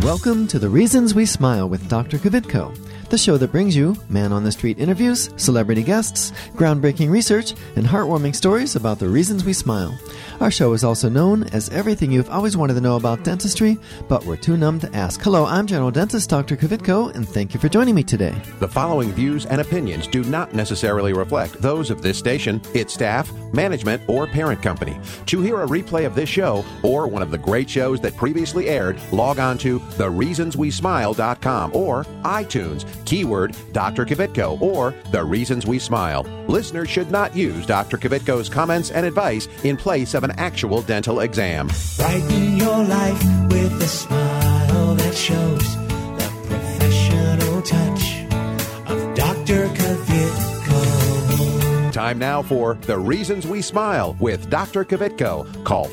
Welcome to The Reasons We Smile with Dr. Kvitko, the show that brings you man-on-the-street interviews, celebrity guests, groundbreaking research, and heartwarming stories about the reasons we smile. Our show is also known as everything you've always wanted to know about dentistry, but were too numb to ask. Hello, I'm General Dentist Dr. Kvitko, and thank you for joining me today. The following views and opinions do not necessarily reflect those of this station, its staff, management, or parent company. To hear a replay of this show or one of the great shows that previously aired, log on to thereasonswesmile.com or iTunes, keyword Dr. Kvitko or The Reasons We Smile. Listeners should not use Dr. Kvitko's comments and advice in place of an actual dental exam. Brighten your life with a smile that shows the professional touch of Dr. Kvitko. Time now for The Reasons We Smile with Dr. Kvitko. Call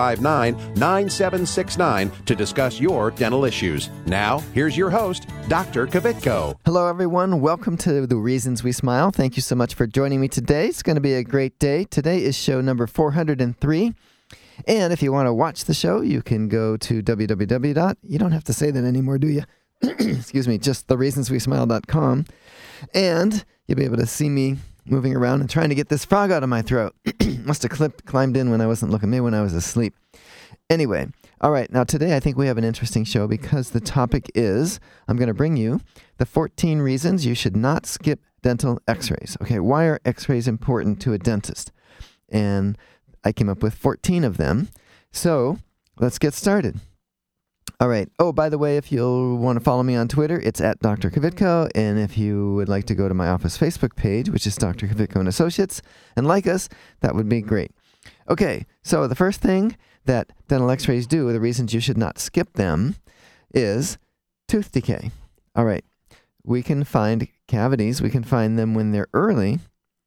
459-9769 to discuss your dental issues. Now, here's your host, Dr. Kvitko. Hello, everyone. Welcome to The Reasons We Smile. Thank you so much for joining me today. It's going to be a great day. Today is show number 403. And if you want to watch the show, you can go to www. You don't have to say that anymore, do you? Excuse me, just thereasonswesmile.com. And you'll be able to see me moving around and trying to get this frog out of my throat. Must have climbed in when I wasn't looking, maybe when I was asleep. Anyway, all right, now today I think we have an interesting show because the topic is, I'm going to bring you the 14 reasons you should not skip dental x-rays. Okay, why are x-rays important to a dentist? And I came up with 14 of them. So let's get started. All right. Oh, by the way, if you'll want to follow me on Twitter, it's at Dr. Kvitko. And if you would like to go to my office Facebook page, which is Dr. Kvitko and Associates, and like us, that would be great. Okay. So the first thing that dental x-rays do, the reasons you should not skip them, is tooth decay. All right. We can find cavities. We can find them when they're early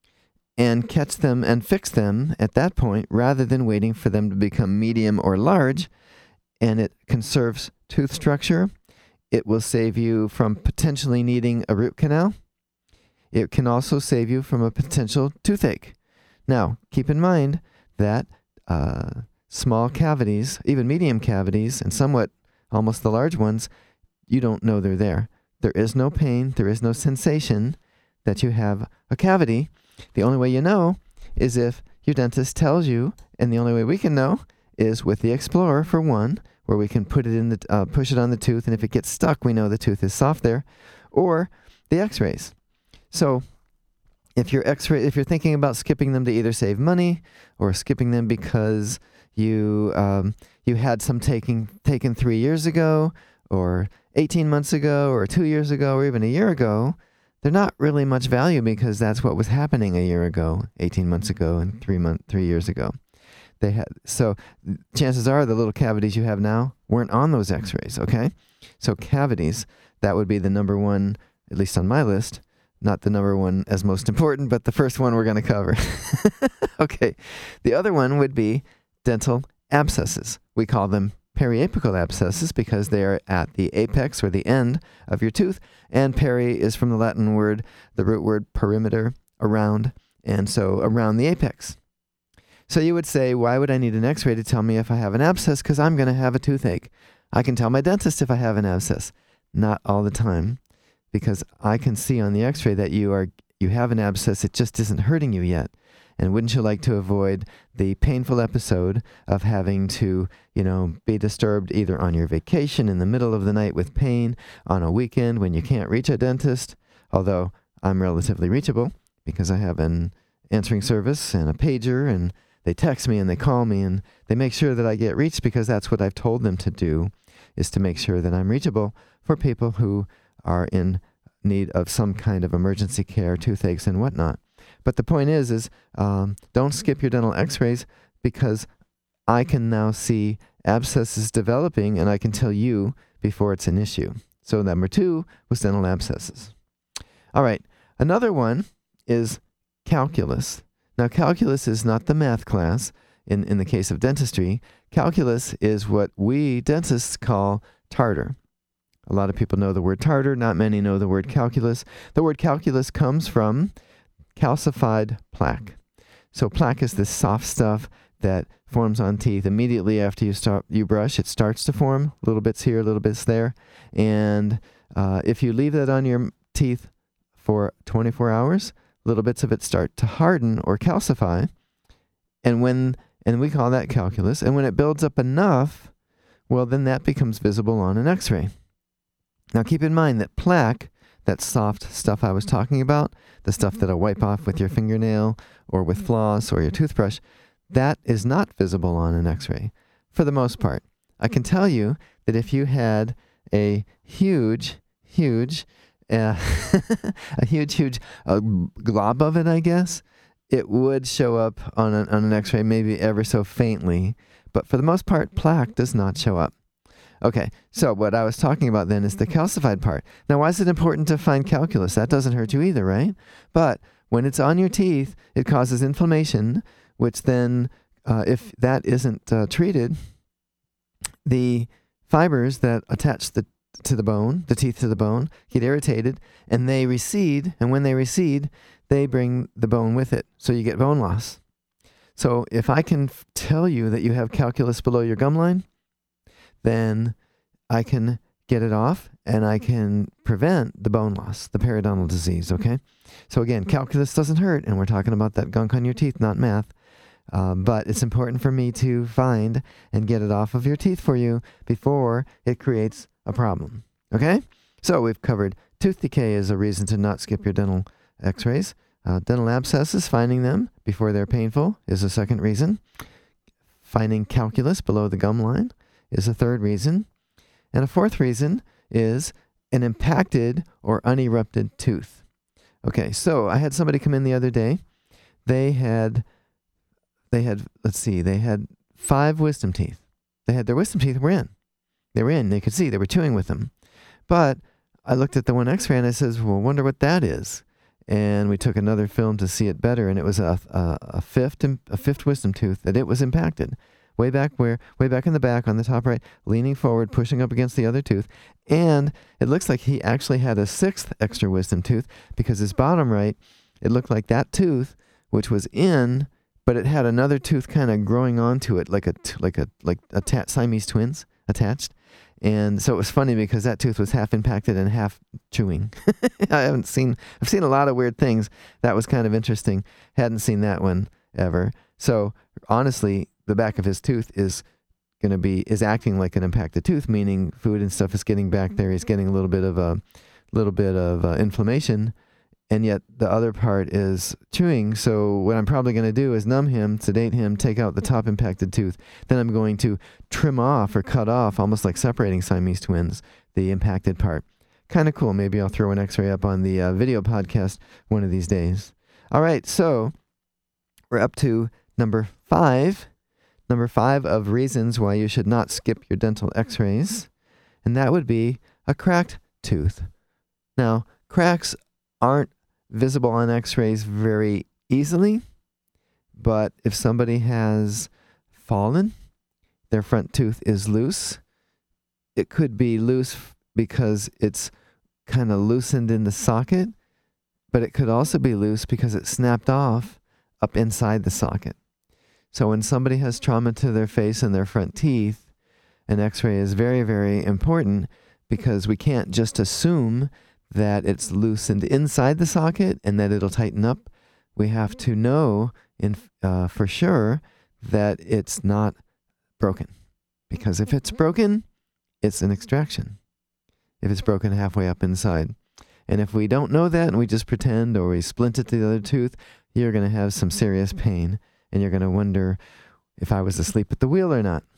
and catch them and fix them at that point rather than waiting for them to become medium or large. And it conserves tooth structure. It will save you from potentially needing a root canal. It can also save you from a potential toothache. Now, keep in mind that small cavities, even medium cavities, and somewhat almost the large ones, you don't know they're there. There is no pain. There is no sensation that you have a cavity. The only way you know is if your dentist tells you, and the only way we can know is with the Explorer, for one, where we can put it in the push it on the tooth, and if it gets stuck, we know the tooth is soft there, or the X-rays. So, if you're thinking about skipping them to either save money or skipping them because you had some taken 3 years ago, or 18 months ago, or 2 years ago, or even a year ago, they're not really much value because that's what was happening a year ago, 18 months ago, and 3 years ago. So chances are the little cavities you have now weren't on those x-rays, okay? So cavities, that would be the number one, at least on my list, not the number one as most important, but the first one we're going to cover. Okay, the other one would be dental abscesses. We call them periapical abscesses because they are at the apex or the end of your tooth, and peri is from the Latin word, the root word perimeter, around, and so around the apex. So you would say, why would I need an x-ray to tell me if I have an abscess? Because I'm going to have a toothache. I can tell my dentist if I have an abscess. Not all the time, because I can see on the x-ray that you have an abscess. It just isn't hurting you yet. And wouldn't you like to avoid the painful episode of having to, be disturbed either on your vacation in the middle of the night with pain, on a weekend when you can't reach a dentist? Although I'm relatively reachable because I have an answering service and a pager, and they text me and they call me and they make sure that I get reached because that's what I've told them to do, is to make sure that I'm reachable for people who are in need of some kind of emergency care, toothaches and whatnot. But the point is don't skip your dental x-rays because I can now see abscesses developing and I can tell you before it's an issue. So number 2 was dental abscesses. All right, another one is calculus. Now, calculus is not the math class in the case of dentistry. Calculus is what we dentists call tartar. A lot of people know the word tartar. Not many know the word calculus. The word calculus comes from calcified plaque. So plaque is this soft stuff that forms on teeth immediately after you brush. It starts to form, little bits here, little bits there. And if you leave that on your teeth for 24 hours, little bits of it start to harden or calcify. And we call that calculus. And when it builds up enough, well, then that becomes visible on an x-ray. Now keep in mind that plaque, that soft stuff I was talking about, the stuff that I wipe off with your fingernail or with floss or your toothbrush, that is not visible on an x-ray for the most part. I can tell you that if you had a huge glob of it, I guess, it would show up on an x-ray maybe ever so faintly. But for the most part, plaque does not show up. Okay, so what I was talking about then is the calcified part. Now, why is it important to find calculus? That doesn't hurt you either, right? But when it's on your teeth, it causes inflammation, which then, if that isn't treated, the fibers that attach the teeth to the bone, get irritated, and they recede. And when they recede, they bring the bone with it. So you get bone loss. So if I can tell you that you have calculus below your gum line, then I can get it off and I can prevent the bone loss, the periodontal disease, okay? So again, calculus doesn't hurt, and we're talking about that gunk on your teeth, not math. But it's important for me to find and get it off of your teeth for you before it creates a problem, okay? So we've covered tooth decay as a reason to not skip your dental x-rays. Dental abscesses, finding them before they're painful is a second reason. Finding calculus below the gum line is a third reason. And a fourth reason is an impacted or unerupted tooth. Okay, so I had somebody come in the other day. They had 5 wisdom teeth. Their wisdom teeth were in. They were in. They could see. They were chewing with them. But I looked at the one x-ray and I says, well, wonder what that is. And we took another film to see it better, and it was a fifth wisdom tooth that it was impacted. Way back in the back on the top right, leaning forward, pushing up against the other tooth. And it looks like he actually had a 6th extra wisdom tooth, because his bottom right, it looked like that tooth, which was in, but it had another tooth kind of growing onto it, like Siamese twins attached. And so it was funny because that tooth was half impacted and half chewing. I've seen a lot of weird things. That was kind of interesting. Hadn't seen that one ever. So honestly, the back of his tooth is acting like an impacted tooth, meaning food and stuff is getting back there. He's getting a little bit of inflammation, and yet the other part is chewing. So what I'm probably going to do is numb him, sedate him, take out the top impacted tooth. Then I'm going to trim off or cut off, almost like separating Siamese twins, the impacted part. Kind of cool. Maybe I'll throw an x-ray up on the video podcast one of these days. All right, so we're up to number 5. Number 5 of reasons why you should not skip your dental x-rays, and that would be a cracked tooth. Now, cracks aren't visible on x-rays very easily, but if somebody has fallen, their front tooth is loose, it could be loose because it's kind of loosened in the socket, but it could also be loose because it snapped off up inside the socket. So when somebody has trauma to their face and their front teeth, an x-ray is very, very important, because we can't just assume that it's loosened inside the socket and that it'll tighten up. We have to know for sure that it's not broken. Because if it's broken, it's an extraction. If it's broken halfway up inside. And if we don't know that and we just pretend, or we splint it to the other tooth, you're going to have some serious pain. And you're going to wonder if I was asleep at the wheel or not.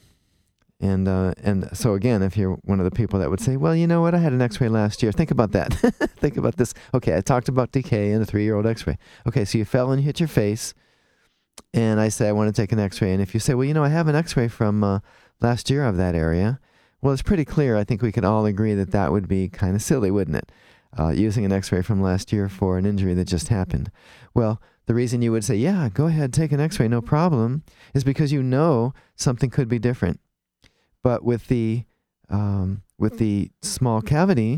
And so again, if you're one of the people that would say, well, you know what, I had an x-ray last year. Think about that. Think about this. Okay, I talked about decay in a 3-year-old x-ray. Okay, so you fell and you hit your face. And I say, I want to take an x-ray. And if you say, well, you know, I have an x-ray from last year of that area. Well, it's pretty clear. I think we could all agree that that would be kind of silly, wouldn't it? Using an x-ray from last year for an injury that just happened. Well, the reason you would say, yeah, go ahead, take an x-ray, no problem, is because you know something could be different. But with the small cavity,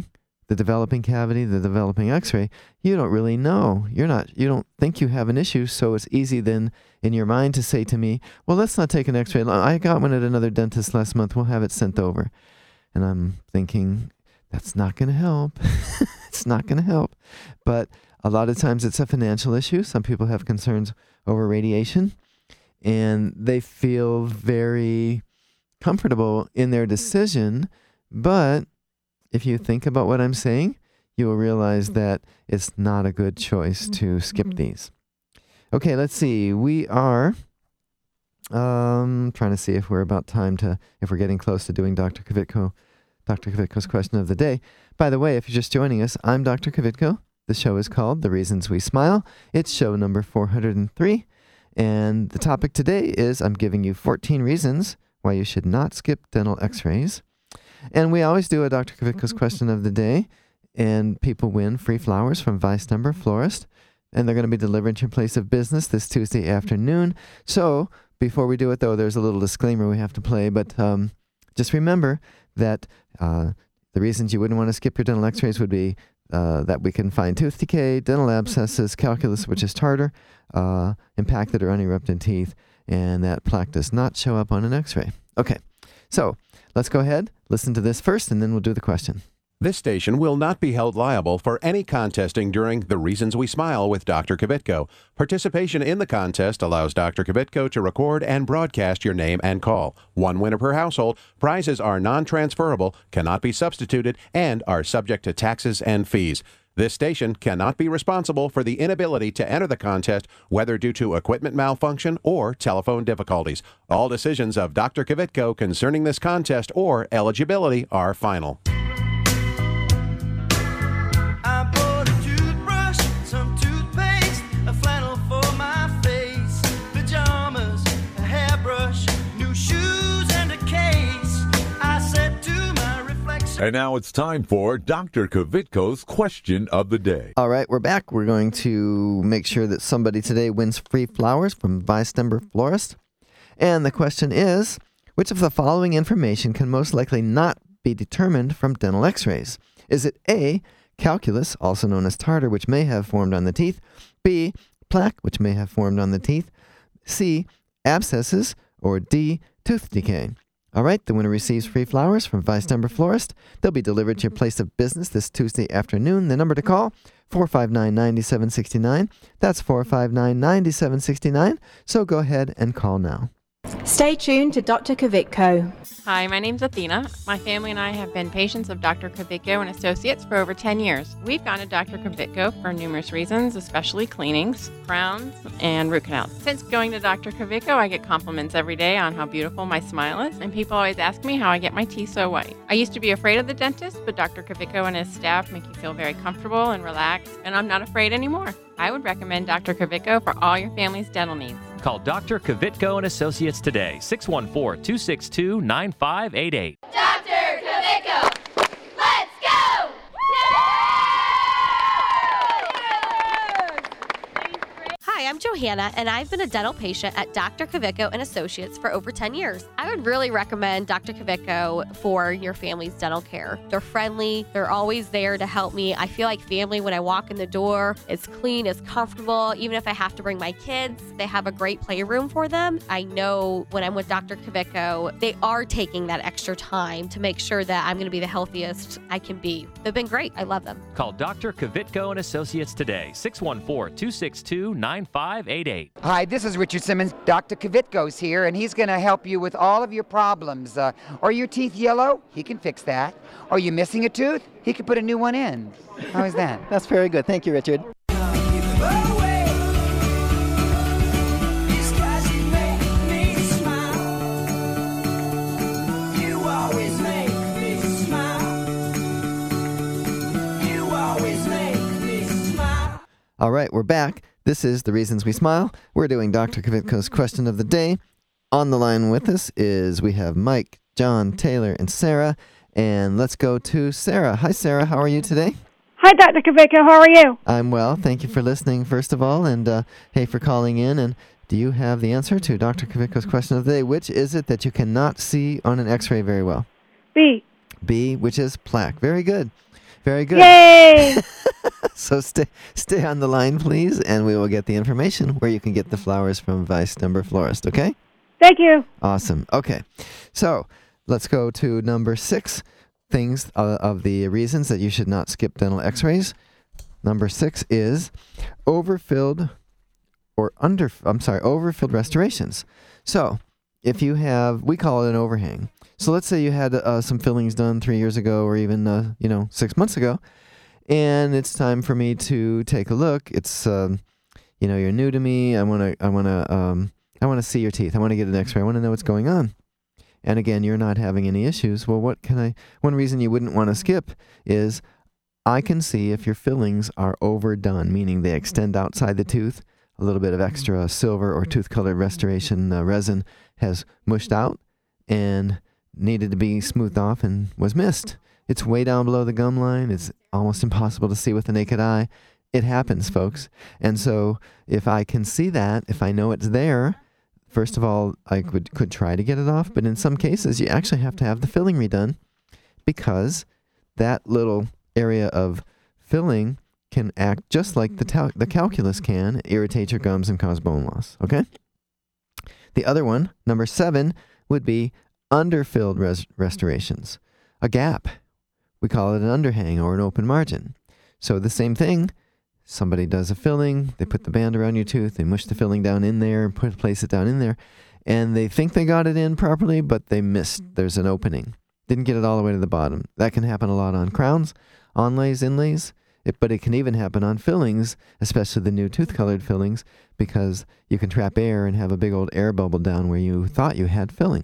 the developing cavity, the developing x-ray, you don't really know. You don't think you have an issue, so it's easy then in your mind to say to me, well, let's not take an x-ray. I got one at another dentist last month. We'll have it sent over. And I'm thinking, that's not going to help. It's not going to help. But a lot of times it's a financial issue. Some people have concerns over radiation, and they feel very comfortable in their decision. But if you think about what I'm saying, you will realize that it's not a good choice to skip these. Okay, let's see. We are trying to see if we're getting close to doing Dr. Kvitko's question of the day. By the way, if you're just joining us, I'm Dr. Kvitko. The show is called The Reasons We Smile. It's show number 403. And the topic today is I'm giving you 14 reasons why you should not skip dental x-rays. And we always do a Dr. Kvitko's question of the day, and people win free flowers from Weistember Florist, and they're going to be delivered to your place of business this Tuesday afternoon. So before we do it, though, there's a little disclaimer we have to play, but just remember that the reasons you wouldn't want to skip your dental x-rays would be that we can find tooth decay, dental abscesses, calculus, which is tartar, impacted or unerupted teeth, and that plaque does not show up on an x-ray. Okay, so let's go ahead, listen to this first, and then we'll do the question. This station will not be held liable for any contesting during The Reasons We Smile with Dr. Kvitko. Participation in the contest allows Dr. Kvitko to record and broadcast your name and call. One winner per household. Prizes are non-transferable, cannot be substituted, and are subject to taxes and fees. This station cannot be responsible for the inability to enter the contest, whether due to equipment malfunction or telephone difficulties. All decisions of Dr. Kvitko concerning this contest or eligibility are final. I bought a toothbrush, some toothpaste, a flannel for my face, pajamas, a hairbrush, new shoes, and a case. I said to my reflection. And now it's time for Dr. Kvitko's question of the day. All right, we're back. We're going to make sure that somebody today wins free flowers from Weistember Florist. And the question is, which of the following information can most likely not be determined from dental x-rays? Is it A, calculus, also known as tartar, which may have formed on the teeth, B, plaque, which may have formed on the teeth, C, abscesses, or D, tooth decay? All right, the winner receives free flowers from Weistember Florist. They'll be delivered to your place of business this Tuesday afternoon. The number to call, 459-9769. That's 459-9769. So go ahead and call now. Stay tuned to Dr. Kvitko. Hi, my name's Athena. My family and I have been patients of Dr. Kvitko and Associates for over 10 years. We've gone to Dr. Kvitko for numerous reasons, especially cleanings, crowns, and root canals. Since going to Dr. Kvitko, I get compliments every day on how beautiful my smile is, and people always ask me how I get my teeth so white. I used to be afraid of the dentist, but Dr. Kvitko and his staff make you feel very comfortable and relaxed, and I'm not afraid anymore. I would recommend Dr. Kvitko for all your family's dental needs. Call Dr. Kvitko and Associates today, 614-262-9588. Dr. Kvitko, let's go! Hi, I'm Johanna, and I've been a dental patient at Dr. Kvitko and Associates for over 10 years. I would really recommend Dr. Kvitko for your family's dental care. They're friendly. They're always there to help me. I feel like family when I walk in the door. It's clean, it's comfortable. Even if I have to bring my kids, they have a great playroom for them. I know when I'm with Dr. Kvitko, they are taking that extra time to make sure that I'm going to be the healthiest I can be. They've been great. I love them. Call Dr. Kvitko and Associates today, 614-262-9588. Hi, this is Richard Simmons. Dr. Kvitko's here, and he's going to help you with all of your problems. Are your teeth yellow? He can fix that. Are you missing a tooth? He can put a new one in. How is that? That's very good. Thank you, Richard. All right, we're back. This is The Reasons We Smile. We're doing Dr. Kvitko's question of the day. On the line with us we have Mike, John, Taylor, and Sarah. And let's go to Sarah. Hi, Sarah. How are you today? Hi, Dr. Kvitko. How are you? I'm well. Thank you for listening, first of all, and hey, for calling in. And do you have the answer to Dr. Kvitko's question of the day? Which is it that you cannot see on an x-ray very well? B. B, which is plaque. Very good. Very good. Yay! So stay on the line, please, and we will get the information where you can get the flowers from Vice Number Florist, okay? Thank you. Awesome. Okay. So let's go to number 6, things of the reasons that you should not skip dental x-rays. Number 6 is overfilled restorations. So if you have, we call it an overhang. So let's say you had some fillings done 3 years ago or even, 6 months ago, and it's time for me to take a look. It's, you're new to me. I want to see your teeth. I want to get an x-ray. I want to know what's going on. And again, you're not having any issues. Well, one reason you wouldn't want to skip is I can see if your fillings are overdone, meaning they extend outside the tooth. A little bit of extra silver or tooth-colored restoration resin has mushed out and needed to be smoothed off and was missed. It's way down below the gum line. It's almost impossible to see with the naked eye. It happens, folks. And so if I can see that, if I know it's there, first of all, I could try to get it off. But in some cases, you actually have to have the filling redone because that little area of filling can act just like the calculus can, irritate your gums and cause bone loss, okay? The other one, number 7, would be underfilled restorations. A gap. We call it an underhang or an open margin. So the same thing, somebody does a filling, they put the band around your tooth, they mush the filling down in there and place it down in there, and they think they got it in properly, but they missed. There's an opening. Didn't get it all the way to the bottom. That can happen a lot on crowns, onlays, inlays, but it can even happen on fillings, especially the new tooth-colored fillings, because you can trap air and have a big old air bubble down where you thought you had filling.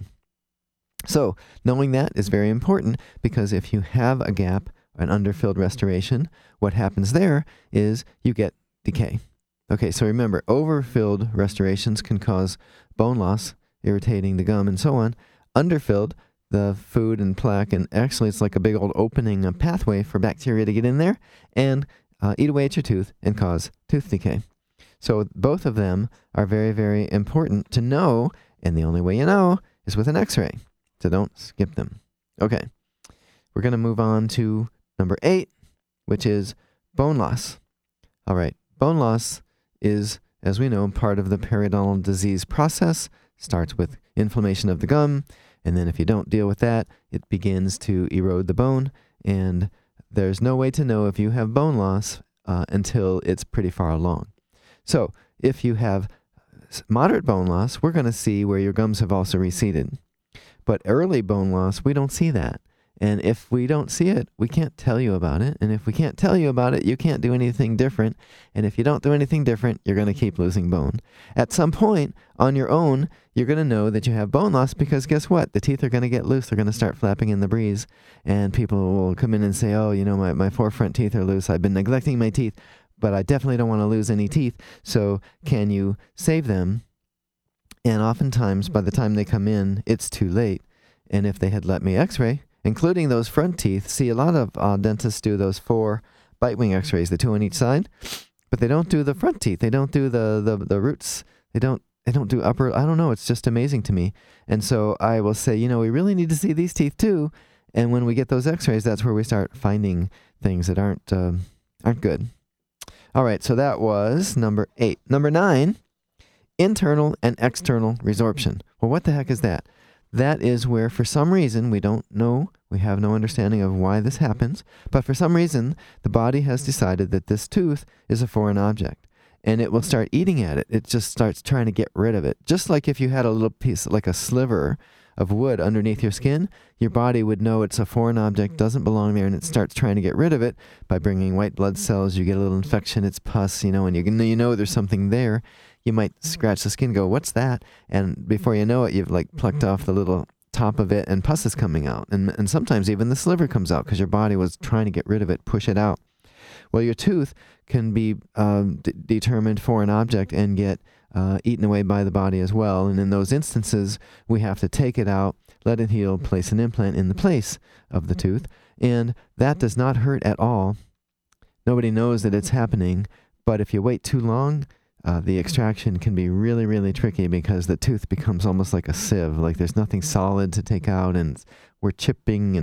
So knowing that is very important because if you have a gap, an underfilled restoration, what happens there is you get decay. Okay, so remember, overfilled restorations can cause bone loss, irritating the gum and so on. Underfilled, the food and plaque, and actually it's like a big old opening, a pathway for bacteria to get in there and eat away at your tooth and cause tooth decay. So both of them are very, very important to know, and the only way you know is with an x-ray. So don't skip them. Okay, we're going to move on to number 8, which is bone loss. All right, bone loss is, as we know, part of the periodontal disease process. Starts with inflammation of the gum, and then if you don't deal with that, it begins to erode the bone, and there's no way to know if you have bone loss until it's pretty far along. So if you have moderate bone loss, we're going to see where your gums have also receded. But early bone loss, we don't see that. And if we don't see it, we can't tell you about it. And if we can't tell you about it, you can't do anything different. And if you don't do anything different, you're going to keep losing bone. At some point, on your own, you're going to know that you have bone loss because guess what? The teeth are going to get loose. They're going to start flapping in the breeze. And people will come in and say, oh, my 4 front teeth are loose. I've been neglecting my teeth, but I definitely don't want to lose any teeth. So can you save them? And oftentimes, by the time they come in, it's too late. And if they had let me x-ray, including those front teeth, see, a lot of dentists do those 4 bite wing x-rays, the 2 on each side, but they don't do the front teeth. They don't do the roots. They don't do upper. I don't know. It's just amazing to me. And so I will say, we really need to see these teeth too. And when we get those x-rays, that's where we start finding things that aren't good. All right, so that was number 8. Number 9, internal and external resorption. Well, what the heck is that? That is where, for some reason, we don't know, we have no understanding of why this happens, but for some reason, the body has decided that this tooth is a foreign object, and it will start eating at it. It just starts trying to get rid of it. Just like if you had a little piece, like a sliver of wood underneath your skin, your body would know it's a foreign object, doesn't belong there, and it starts trying to get rid of it by bringing white blood cells. You get a little infection, it's pus, and you know there's something there. You might scratch the skin, go, what's that? And before you know it, you've plucked off the little top of it and pus is coming out. And sometimes even the sliver comes out because your body was trying to get rid of it, push it out. Well, your tooth can be determined foreign object and get eaten away by the body as well. And in those instances, we have to take it out, let it heal, place an implant in the place of the tooth. And that does not hurt at all. Nobody knows that it's happening. But if you wait too long, the extraction can be really, really tricky because the tooth becomes almost like a sieve. Like there's nothing solid to take out, and we're chipping and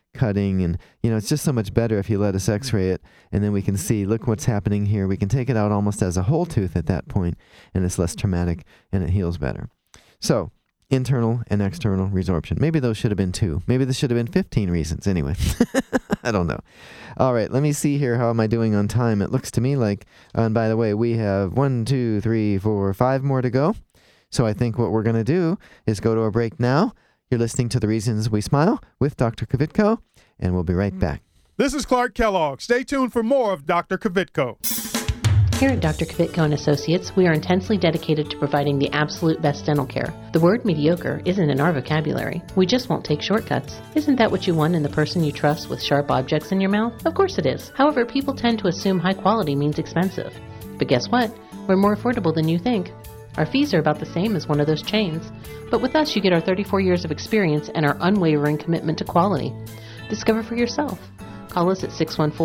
cutting. And, it's just so much better if you let us x-ray it, and then we can see, look what's happening here. We can take it out almost as a whole tooth at that point, and it's less traumatic, and it heals better. So, internal and external resorption. Maybe those should have been 2. Maybe this should have been 15 reasons. Anyway, I don't know. All right, let me see here. How am I doing on time? It looks to me like, and by the way, we have 1, 2, 3, 4, 5 more to go. So I think what we're going to do is go to a break now. You're listening to The Reasons We Smile with Dr. Kvitko, and we'll be right back. This is Clark Kellogg. Stay tuned for more of Dr. Kvitko. Here at Dr. Kvitko and Associates, we are intensely dedicated to providing the absolute best dental care. The word mediocre isn't in our vocabulary. We just won't take shortcuts. Isn't that what you want in the person you trust with sharp objects in your mouth? Of course it is. However, people tend to assume high quality means expensive. But guess what? We're more affordable than you think. Our fees are about the same as one of those chains. But with us, you get our 34 years of experience and our unwavering commitment to quality. Discover for yourself. Call us at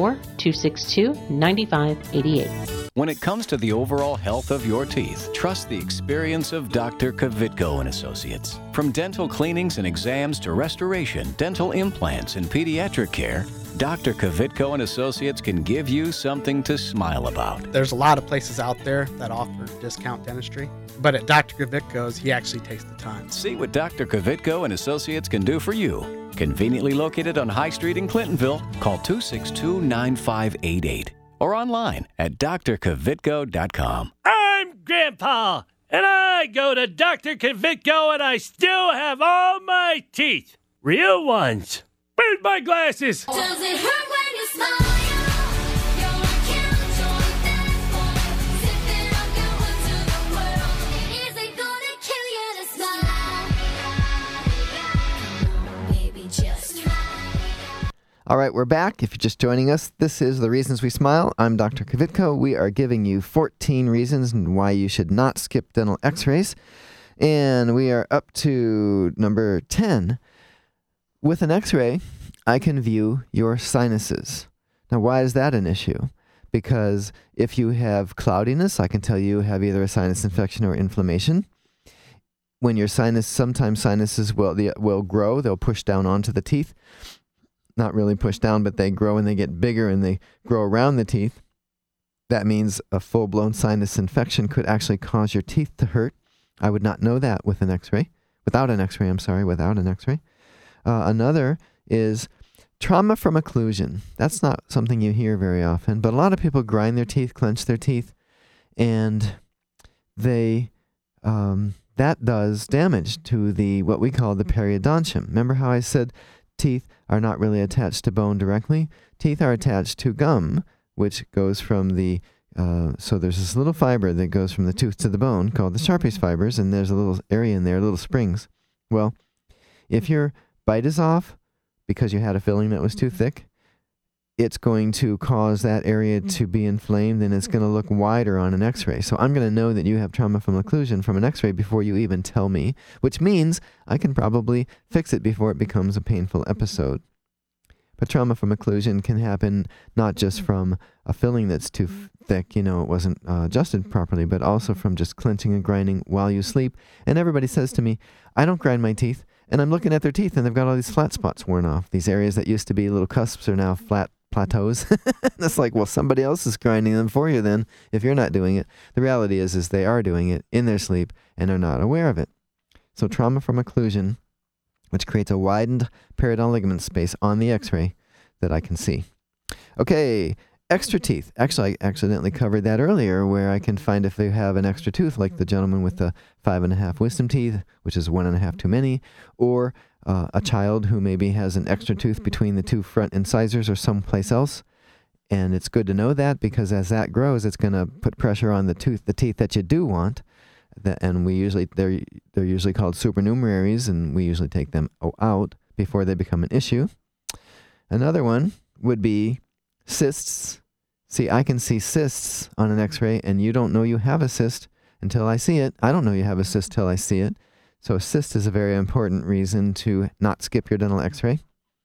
614-262-9588. When it comes to the overall health of your teeth, trust the experience of Dr. Kvitko and Associates. From dental cleanings and exams to restoration, dental implants, and pediatric care, Dr. Kvitko and Associates can give you something to smile about. There's a lot of places out there that offer discount dentistry, but at Dr. Kvitko's, he actually takes the time. See what Dr. Kvitko and Associates can do for you. Conveniently located on High Street in Clintonville, call 262-9588 or online at drkvitko.com. I'm Grandpa, and I go to Dr. Kvitko, and I still have all my teeth. Real ones. Where's my glasses? Does it hurt when you smile? You're a couch on that boy. Sipping up your wood to the world. Is it gonna kill you to smile? Come on, baby, just try. All right, we're back. If you're just joining us, this is The Reasons We Smile. I'm Dr. Kvitko. We are giving you 14 reasons why you should not skip dental x-rays. And we are up to number 10. With an x-ray, I can view your sinuses. Now, why is that an issue? Because if you have cloudiness, I can tell you have either a sinus infection or inflammation. When your sometimes sinuses will grow, they'll push down onto the teeth. Not really push down, but they grow and they get bigger and they grow around the teeth. That means a full-blown sinus infection could actually cause your teeth to hurt. I would not know that with an x-ray. Without an x-ray. Another is trauma from occlusion. That's not something you hear very often, but a lot of people grind their teeth, clench their teeth, and they that does damage to what we call the periodontium. Remember how I said teeth are not really attached to bone directly? Teeth are attached to gum, which goes from so there's this little fiber that goes from the tooth to the bone called the Sharpey's fibers, and there's a little area in there, little springs. Well, if your bite is off because you had a filling that was too thick, it's going to cause that area to be inflamed, and it's going to look wider on an x-ray. So I'm going to know that you have trauma from occlusion from an x-ray before you even tell me, which means I can probably fix it before it becomes a painful episode. But trauma from occlusion can happen not just from a filling that's too thick, it wasn't adjusted properly, but also from just clenching and grinding while you sleep. And everybody says to me, I don't grind my teeth. And I'm looking at their teeth, and they've got all these flat spots worn off. These areas that used to be little cusps are now flat plateaus. It's like, well, somebody else is grinding them for you then, if you're not doing it. The reality is they are doing it in their sleep, and are not aware of it. So trauma from occlusion, which creates a widened periodontal ligament space on the x-ray that I can see. Okay, extra teeth. Actually, I accidentally covered that earlier, where I can find if they have an extra tooth, like the gentleman with the 5.5 wisdom teeth, which is 1.5 too many, or a child who maybe has an extra tooth between the two front incisors or someplace else. And it's good to know that, because as that grows, it's going to put pressure on the teeth that you do want. And they're usually called supernumeraries, and we usually take them out before they become an issue. Another one would be cysts. See, I can see cysts on an x-ray, and you don't know you have a cyst until I see it. I don't know you have a cyst till I see it. So a cyst is a very important reason to not skip your dental x-ray.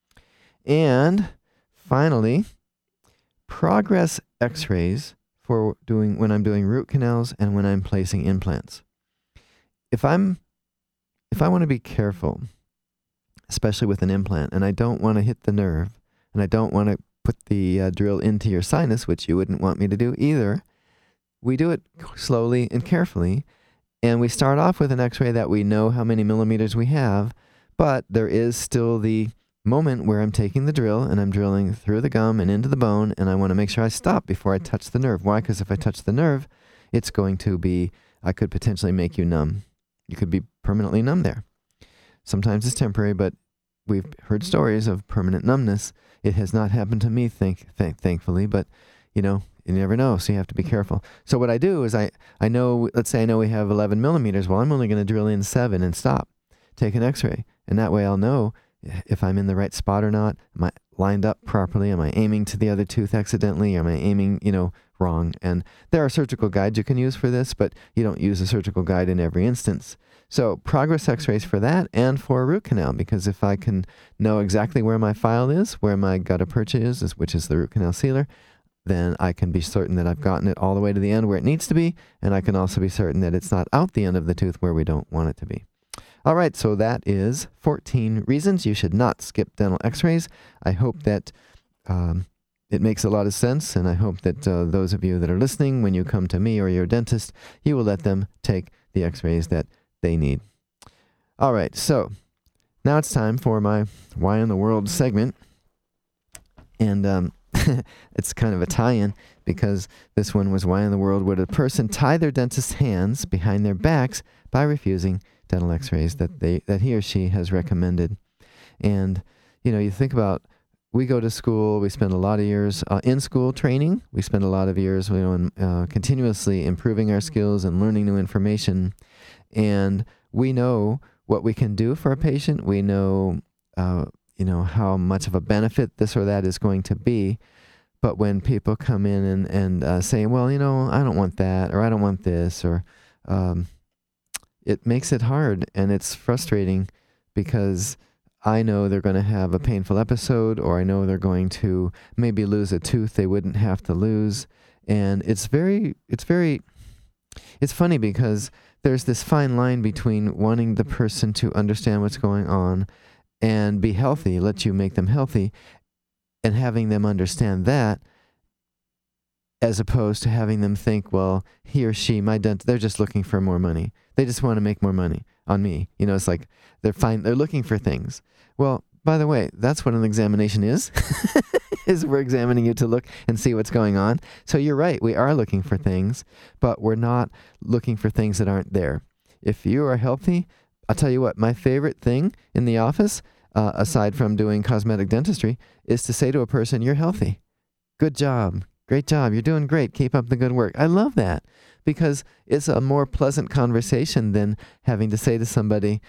And finally, progress x-rays for when I'm doing root canals and when I'm placing implants. If I want to be careful, especially with an implant, and I don't want to hit the nerve, and I don't want to put the drill into your sinus, which you wouldn't want me to do either. We do it slowly and carefully, and we start off with an x-ray that we know how many millimeters we have, but there is still the moment where I'm taking the drill and I'm drilling through the gum and into the bone, and I want to make sure I stop before I touch the nerve. Why? Because if I touch the nerve, it's going to be, I could potentially make you numb. You could be permanently numb there. Sometimes it's temporary, but we've heard stories of permanent numbness. It has not happened to me, thankfully, but, you know, you never know, so you have to be careful. So what I do is I know, let's say I know we have 11 millimeters. Well, I'm only going to drill in 7 and stop. Take an x-ray, and that way I'll know if I'm in the right spot or not. Am I lined up properly? Am I aiming to the other tooth accidentally? Am I aiming, wrong? And there are surgical guides you can use for this, but you don't use a surgical guide in every instance. So progress x-rays for that and for a root canal, because if I can know exactly where my file is, where my gutta percha is, which is the root canal sealer, then I can be certain that I've gotten it all the way to the end where it needs to be, and I can also be certain that it's not out the end of the tooth where we don't want it to be. All right, so that is 14 reasons you should not skip dental x-rays. I hope that it makes a lot of sense, and I hope that those of you that are listening, when you come to me or your dentist, you will let them take the x-rays that they need. All right, so now it's time for my Why in the World segment. And it's kind of a tie-in, because this one was why in the world would a person tie their dentist's hands behind their backs by refusing dental x-rays that he or she has recommended. And, you think about, we go to school, we spend a lot of years in school training. We spend a lot of years, continuously improving our skills and learning new information. And we know what we can do for a patient. We know, how much of a benefit this or that is going to be. But when people come in and say, well, I don't want that, or I don't want this, or it makes it hard, and it's frustrating, because I know they're going to have a painful episode, or I know they're going to maybe lose a tooth they wouldn't have to lose. And it's funny, because there's this fine line between wanting the person to understand what's going on and be healthy, let you make them healthy, and having them understand that, as opposed to having them think, well, he or she, my dentist, they're just looking for more money. They just want to make more money on me. It's like they're looking for things. Well, by the way, that's what an examination is, is we're examining you to look and see what's going on. So you're right, we are looking for things, but we're not looking for things that aren't there. If you are healthy, I'll tell you what, my favorite thing in the office, aside from doing cosmetic dentistry, is to say to a person, you're healthy. Good job. Great job. You're doing great. Keep up the good work. I love that, because it's a more pleasant conversation than having to say to somebody,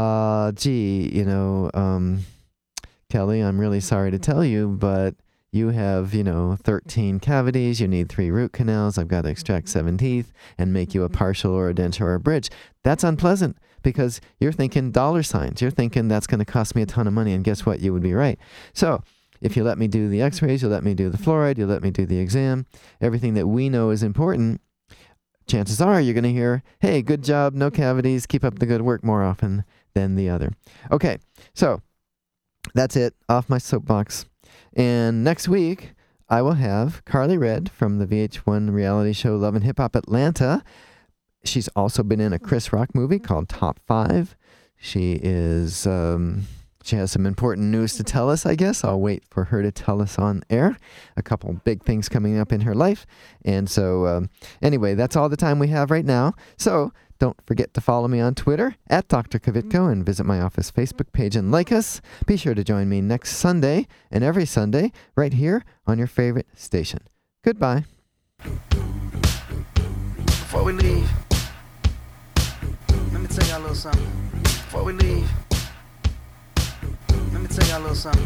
Kelly, I'm really sorry to tell you, but you have, 13 cavities. You need 3 root canals. I've got to extract 7 teeth and make you a partial or a denture or a bridge. That's unpleasant, because you're thinking dollar signs. You're thinking that's going to cost me a ton of money, and guess what? You would be right. So if you let me do the x-rays, you'll let me do the fluoride, you'll let me do the exam, everything that we know is important, chances are you're going to hear, hey, good job, no cavities, keep up the good work, more often than the other. Okay, so that's it, off my soapbox. And next week, I will have Carly Red from the VH1 reality show Love and Hip Hop Atlanta. She's also been in a Chris Rock movie called Top 5. She is... She has some important news to tell us, I guess. I'll wait for her to tell us on air. A couple big things coming up in her life. And so, anyway, that's all the time we have right now. So, don't forget to follow me on Twitter at Dr. Kvitko, and visit my office Facebook page and like us. Be sure to join me next Sunday and every Sunday right here on your favorite station. Goodbye. Before we leave, let me tell y'all a little something. Before we leave, let me tell y'all a little something.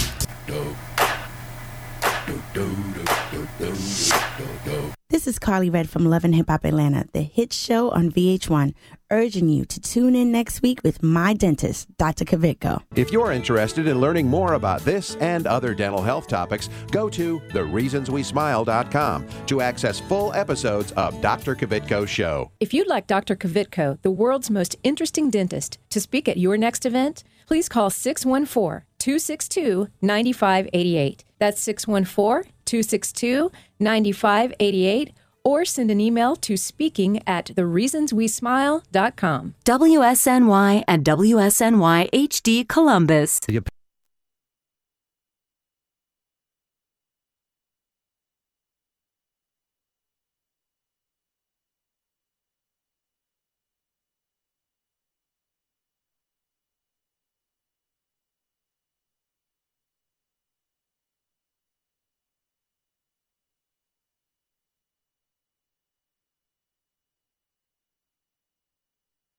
This is Carly Red from Love and Hip Hop Atlanta, the hit show on VH1, urging you to tune in next week with my dentist, Dr. Kvitko. If you're interested in learning more about this and other dental health topics, go to thereasonswesmile.com to access full episodes of Dr. Kvitko's show. If you'd like Dr. Kvitko, the world's most interesting dentist, to speak at your next event, please call 614-262-9588. That's 614-262-9588. Or send an email to speaking@thereasonswesmile.com. WSNY and WSNY HD Columbus.